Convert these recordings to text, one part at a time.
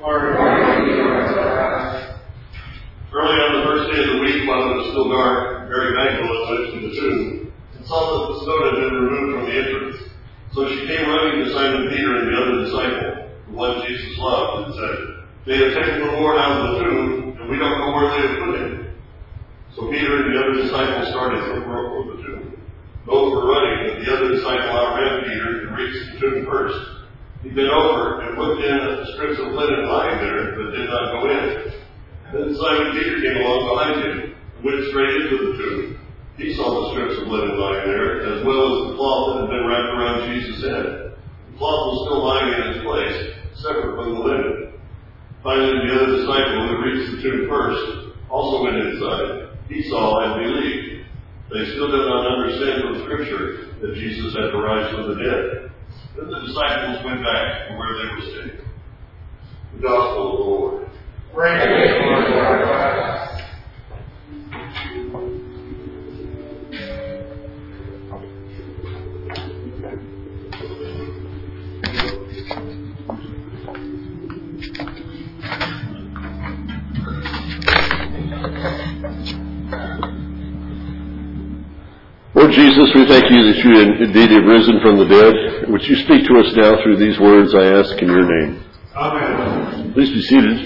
Early on the first day of the week, while it was still dark, Mary Magdalene went to the tomb and saw that the stone had been removed from the entrance. So she came running to Simon Peter and the other disciple, the one Jesus loved, and said, "They have taken the Lord out of the tomb, and we don't know where they have put him." So Peter and the other disciple started for the tomb. Both were running, but the other disciple outran Peter and reached the tomb first. He bent over and looked in at the strips of linen lying there, but did not go in. Then Simon Peter came along behind him and went straight into the tomb. He saw the strips of linen lying there, as well as the cloth that had been wrapped around Jesus' head. The cloth was still lying in its place, separate from the linen. Finally, the other disciple who reached the tomb first also went inside. He saw and believed. They still did not understand from Scripture that Jesus had to rise from the dead. Then the disciples went back to where they were staying. The Gospel of the Lord. Praise the Lord. Lord Jesus, we thank you that you indeed have risen from the dead. Would you speak to us now through these words, I ask in your name. Amen. Please be seated.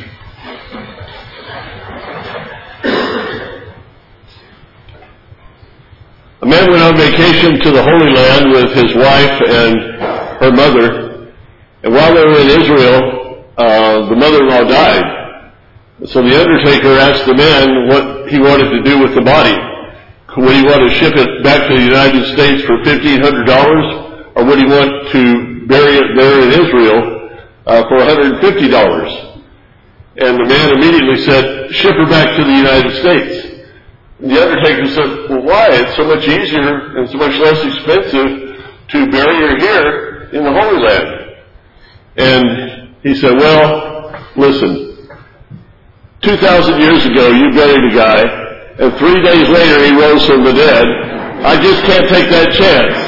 A man went on vacation to the Holy Land with his wife and her mother. And while they were in Israel, the mother-in-law died. So the undertaker asked the man what he wanted to do with the body. Would he want to ship it back to the United States for $1,500, or would he want to bury it there in Israel for $150? And the man immediately said, "Ship her back to the United States." And the undertaker said, "Well, why? It's so much easier and so much less expensive to bury her here in the Holy Land." And he said, "Well, listen, 2,000 years ago you buried a guy, and 3 days later he rose from the dead. I just can't take that chance."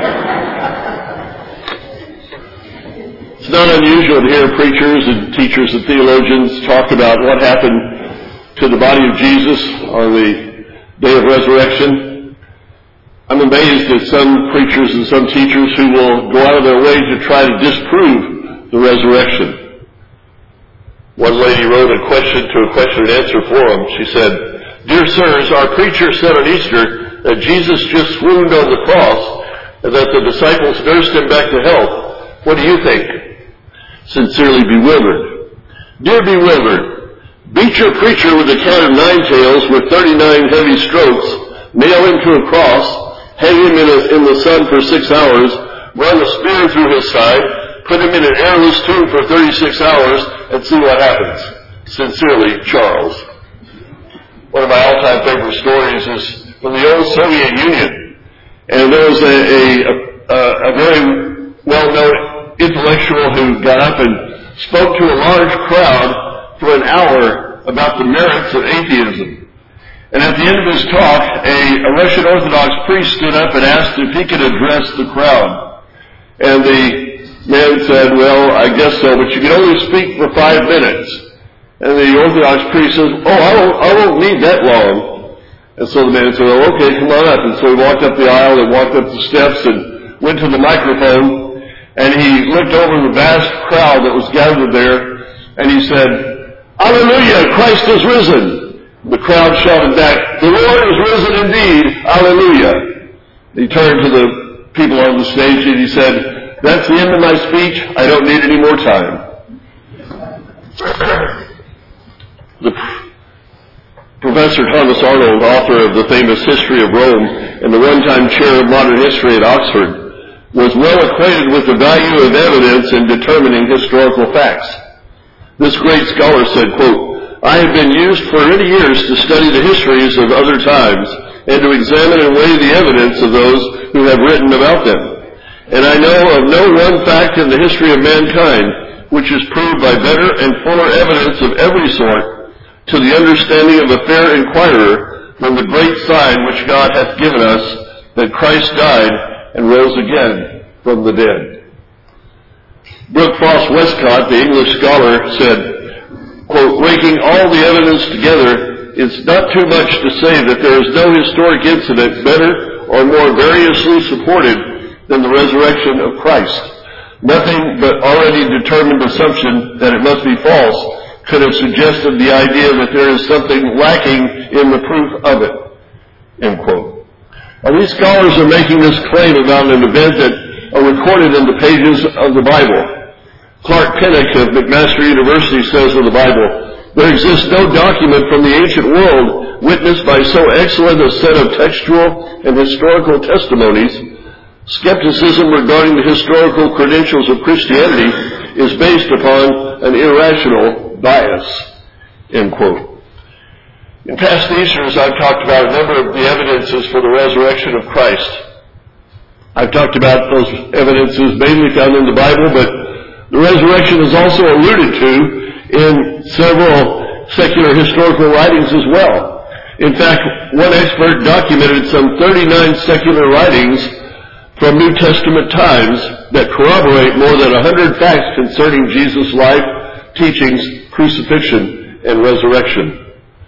It's not unusual to hear preachers and teachers and theologians talk about what happened to the body of Jesus on the day of resurrection. I'm amazed at some preachers and some teachers who will go out of their way to try to disprove the resurrection. One lady wrote a question to a question and answer forum. She said, "Dear sirs, our preacher said on Easter that Jesus just swooned on the cross and that the disciples nursed him back to health. What do you think?" Sincerely bewildered. "Dear bewildered, beat your preacher with a cat of nine tails with 39 heavy strokes, nail him to a cross, hang him in the sun for 6 hours, run a spear through his side, put him in an airless tomb for 36 hours, and see what happens. Sincerely, Charles." One of my all-time favorite stories is from the old Soviet Union. And there was a very well-known intellectual who got up and spoke to a large crowd for an hour about the merits of atheism. And at the end of his talk, a Russian Orthodox priest stood up and asked if he could address the crowd. And the man said, "Well, I guess so, but you can only speak for 5 minutes. And the Orthodox priest says, "Oh, I won't need that long." And so the man said, "Oh, okay, come on up." And so he walked up the aisle and walked up the steps and went to the microphone. And he looked over the vast crowd that was gathered there. And he said, "Hallelujah, Christ is risen." The crowd shouted back, "The Lord is risen indeed, hallelujah." He turned to the people on the stage and he said, "That's the end of my speech. I don't need any more time." Professor Thomas Arnold, author of the famous History of Rome and the one-time chair of modern history at Oxford, was well acquainted with the value of evidence in determining historical facts. This great scholar said, quote, "I have been used for many years to study the histories of other times and to examine and weigh the evidence of those who have written about them. And I know of no one fact in the history of mankind which is proved by better and fuller evidence of every sort to the understanding of a fair inquirer than the great sign which God hath given us, that Christ died and rose again from the dead." Brooke Frost Westcott, the English scholar, said, quote, ranking all the evidence together, it's not too much to say that there is no historic incident better or more variously supported than the resurrection of Christ. Nothing but already determined assumption that it must be false could have suggested the idea that there is something lacking in the proof of it, end quote. Now, these scholars are making this claim about an event that are recorded in the pages of the Bible. Clark Pinnock of McMaster University says of the Bible, there exists no document from the ancient world witnessed by so excellent a set of textual and historical testimonies. Skepticism regarding the historical credentials of Christianity is based upon an irrational bias, end quote. In past Easters, I've talked about a number of the evidences for the resurrection of Christ. I've talked about those evidences mainly found in the Bible, but the resurrection is also alluded to in several secular historical writings as well. In fact, one expert documented some 39 secular writings from New Testament times that corroborate more than 100 facts concerning Jesus' life, teachings, crucifixion, and resurrection.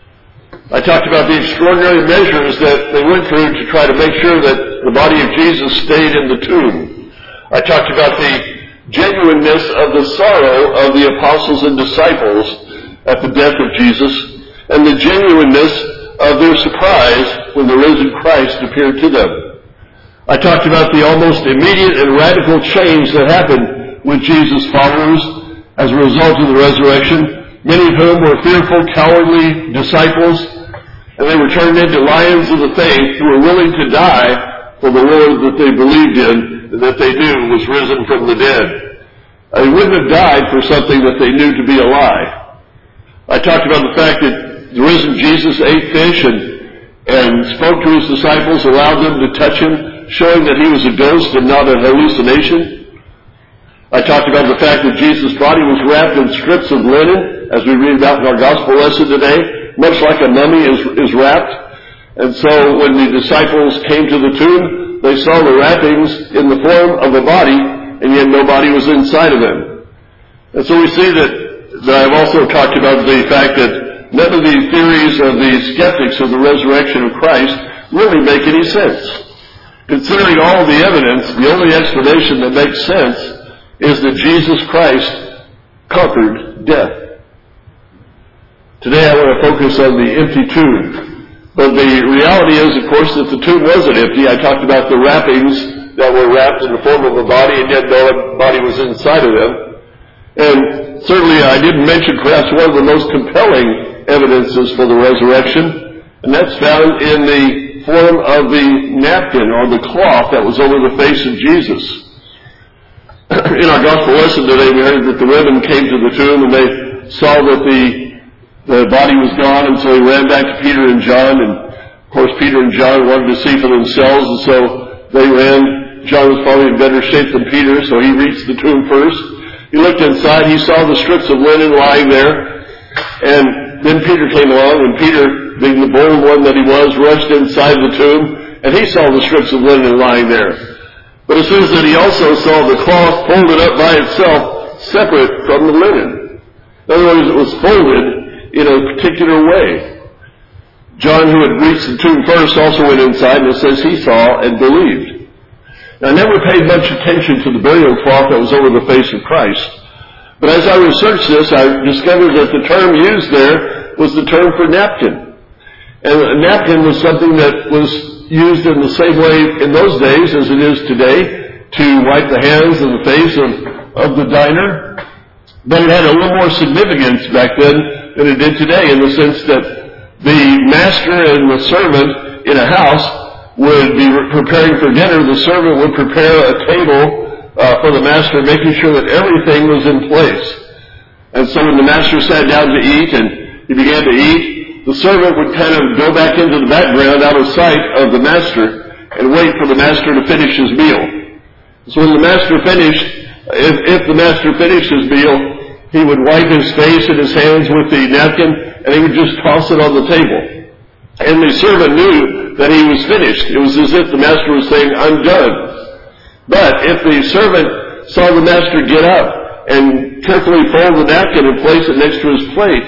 I talked about the extraordinary measures that they went through to try to make sure that the body of Jesus stayed in the tomb. I talked about the genuineness of the sorrow of the apostles and disciples at the death of Jesus, and the genuineness of their surprise when the risen Christ appeared to them. I talked about the almost immediate and radical change that happened with Jesus' followers as a result of the resurrection, many of whom were fearful, cowardly disciples, and they were turned into lions of the faith who were willing to die for the Lord that they believed in and that they knew was risen from the dead. They wouldn't have died for something that they knew to be a lie. I talked about the fact that the risen Jesus ate fish and spoke to his disciples, allowed them to touch him, showing that he was a ghost and not a hallucination. I talked about the fact that Jesus' body was wrapped in strips of linen, as we read about in our gospel lesson today, much like a mummy is wrapped. And so when the disciples came to the tomb, they saw the wrappings in the form of a body, and yet no body was inside of them. And so we see that I've also talked about the fact that none of the theories of the skeptics of the resurrection of Christ really make any sense. Considering all the evidence, the only explanation that makes sense is that Jesus Christ conquered death. Today I want to focus on the empty tomb. But the reality is, of course, that the tomb wasn't empty. I talked about the wrappings that were wrapped in the form of a body, and yet no body was inside of them. And certainly I didn't mention perhaps one of the most compelling evidences for the resurrection, and that's found in the form of the napkin or the cloth that was over the face of Jesus. In our gospel lesson today, we heard that the women came to the tomb and they saw that the body was gone, and so he ran back to Peter and John, and of course Peter and John wanted to see for themselves, and so they ran. John was probably in better shape than Peter, so he reached the tomb first. He looked inside, he saw the strips of linen lying there, and then Peter came along, and Peter, being the bold one that he was, rushed inside the tomb, and he saw the strips of linen lying there. But it says that he also saw the cloth folded up by itself, separate from the linen. In other words, it was folded in a particular way. John, who had reached the tomb first, also went inside, and it says he saw and believed. Now, I never paid much attention to the burial cloth that was over the face of Christ, but as I researched this, I discovered that the term used there was the term for napkin. And a napkin was something that was used in the same way in those days as it is today to wipe the hands and the face of the diner. But it had a little more significance back then than it did today, in the sense that the master and the servant in a house would be preparing for dinner. The servant would prepare a table for the master, making sure that everything was in place. And so when the master sat down to eat and he began to eat, the servant would kind of go back into the background out of sight of the master and wait for the master to finish his meal. So when the master finished, if the master finished his meal, he would wipe his face and his hands with the napkin, and he would just toss it on the table. And the servant knew that he was finished. It was as if the master was saying, I'm done. But if the servant saw the master get up and carefully fold the napkin and place it next to his plate,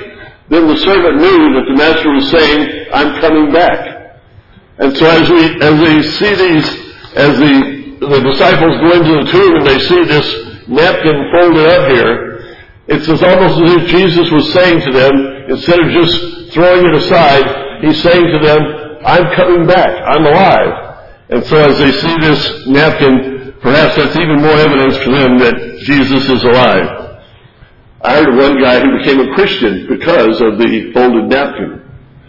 then the servant knew that the master was saying, I'm coming back. And so as they see these, as the disciples go into the tomb and they see this napkin folded up here, it's almost as if Jesus was saying to them, instead of just throwing it aside, he's saying to them, I'm coming back, I'm alive. And so as they see this napkin, perhaps that's even more evidence for them that Jesus is alive. I heard of one guy who became a Christian because of the folded napkin.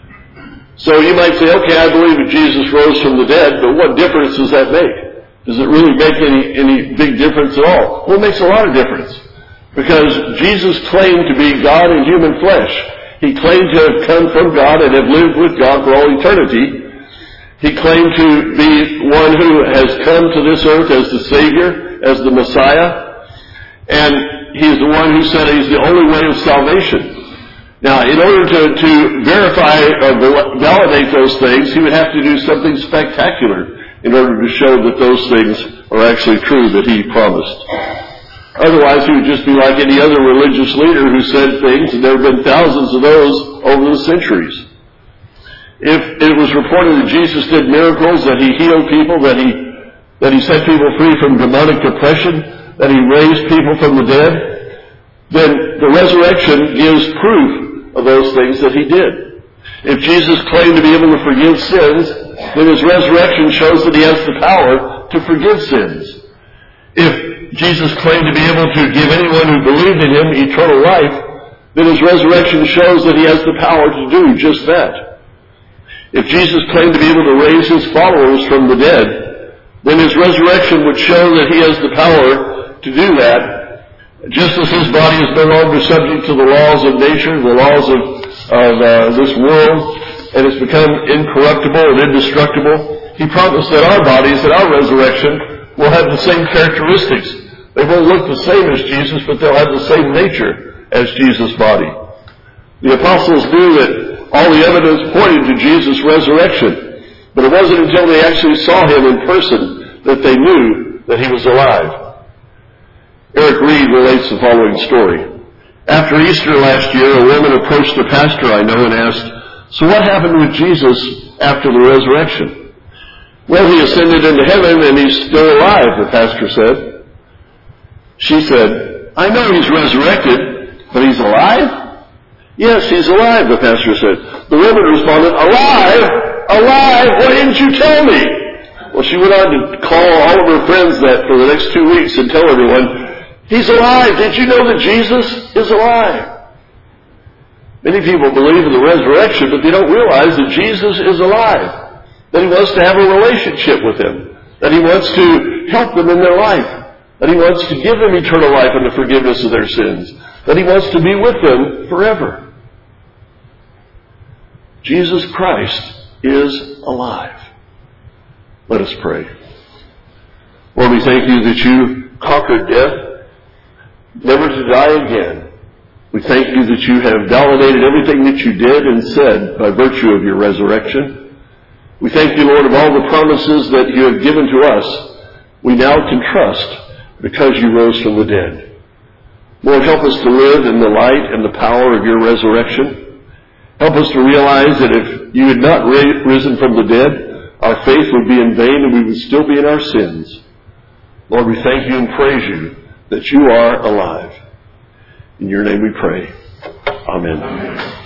So you might say, okay, I believe that Jesus rose from the dead, but what difference does that make? Does it really make any big difference at all? Well, it makes a lot of difference. Because Jesus claimed to be God in human flesh. He claimed to have come from God and have lived with God for all eternity. He claimed to be one who has come to this earth as the Savior, as the Messiah. And he is the one who said he's the only way of salvation. Now, in order to verify or validate those things, he would have to do something spectacular in order to show that those things are actually true that he promised. Otherwise, he would just be like any other religious leader who said things, and there have been thousands of those over the centuries. If it was reported that Jesus did miracles, that he healed people, that he set people free from demonic depression, that he raised people from the dead, then the resurrection gives proof of those things that he did. If Jesus claimed to be able to forgive sins, then his resurrection shows that he has the power to forgive sins. If Jesus claimed to be able to give anyone who believed in him eternal life, then his resurrection shows that he has the power to do just that. If Jesus claimed to be able to raise his followers from the dead, then his resurrection would show that he has the power to do that, just as his body is no longer subject to the laws of nature, the laws of this world, and it's become incorruptible and indestructible. He promised that our bodies, at our resurrection, will have the same characteristics. They won't look the same as Jesus, but they'll have the same nature as Jesus' body. The apostles knew that all the evidence pointed to Jesus' resurrection, but it wasn't until they actually saw him in person that they knew that he was alive. Eric Reed relates the following story. After Easter last year, a woman approached a pastor I know and asked, "So what happened with Jesus after the resurrection?" "Well, he ascended into heaven and he's still alive," the pastor said. She said, "I know he's resurrected, but he's alive?" "Yes, he's alive," the pastor said. The woman responded, "Alive? Alive? Why didn't you tell me?" Well, she went on to call all of her friends that for the next 2 weeks and tell everyone, "He's alive. Did you know that Jesus is alive?" Many people believe in the resurrection, but they don't realize that Jesus is alive, that he wants to have a relationship with them, that he wants to help them in their life, that he wants to give them eternal life and the forgiveness of their sins, that he wants to be with them forever. Jesus Christ is alive. Let us pray. Lord, we thank you that you conquered death, never to die again. We thank you that you have validated everything that you did and said by virtue of your resurrection. We thank you, Lord, of all the promises that you have given to us. We now can trust because you rose from the dead. Lord, help us to live in the light and the power of your resurrection. Help us to realize that if you had not risen from the dead, our faith would be in vain and we would still be in our sins. Lord, we thank you and praise you that you are alive. In your name we pray. Amen.